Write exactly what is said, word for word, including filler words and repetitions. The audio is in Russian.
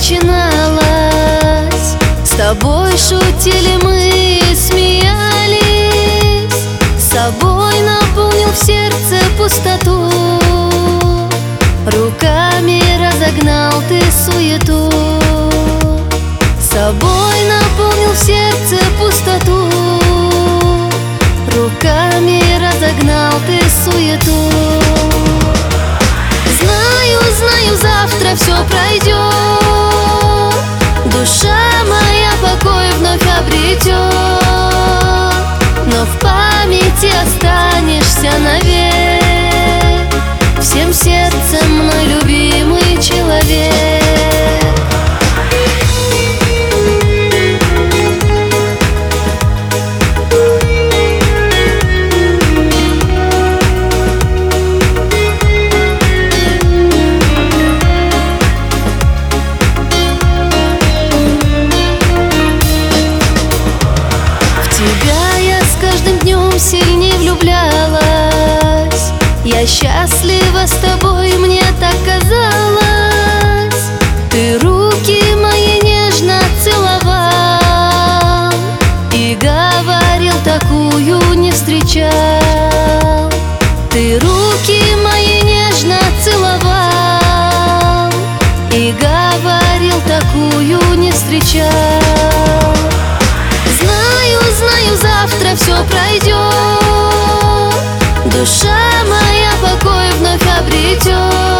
начиналось. С тобой шутили мы, смеялись. Собой наполнил в сердце пустоту. Руками разогнал ты суету. Собой наполнил в сердце пустоту. Руками разогнал ты суету. Знаю, знаю, завтра все пройдет. Душа моя покой вновь обретет. Но в памяти останешься навек. Всем сердцем мной любимый человек. Сильнее влюблялась. Я счастлива с тобой, мне так казалось. Ты руки мои нежно целовал и говорил, такую не встречал. Ты руки мои нежно целовал и говорил, такую не встречал. Знаю, знаю, завтра все пройдет. Душа моя покой вновь обретет.